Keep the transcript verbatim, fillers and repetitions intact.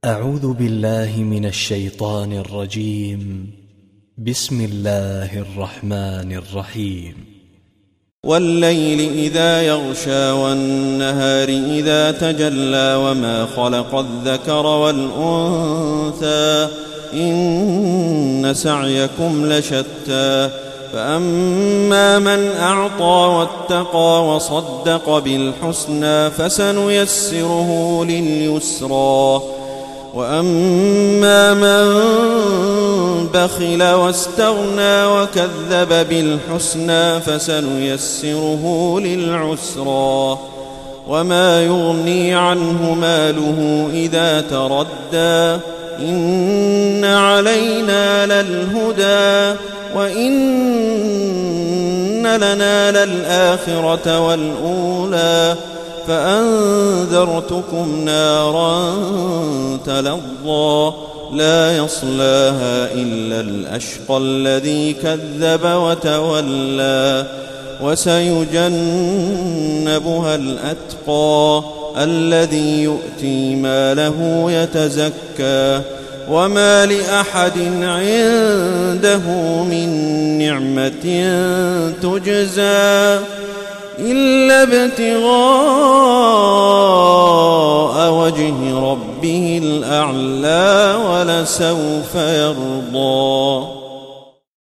أعوذ بالله من الشيطان الرجيم. بسم الله الرحمن الرحيم. والليل إذا يغشى والنهار إذا تجلى وما خلق الذكر والأنثى إن سعيكم لشتى فأما من أعطى واتقى وصدق بالحسنى فسنيسره لليسرى وأما من بخل واستغنى وكذب بالحسنى فسنيسره للعسرى وما يغني عنه ماله إذا تردى إن علينا للهدى وإن لنا للآخرة والأولى فأنذرتكم نارا تلظى لا يصلاها إلا الأشقى الذي كذب وتولى وسيجنبها الأتقى الذي يؤتي ماله يتزكى وما لأحد عنده من نعمة تجزى إلا ابتغاء وجه ربه الأعلى ولسوف يرضى.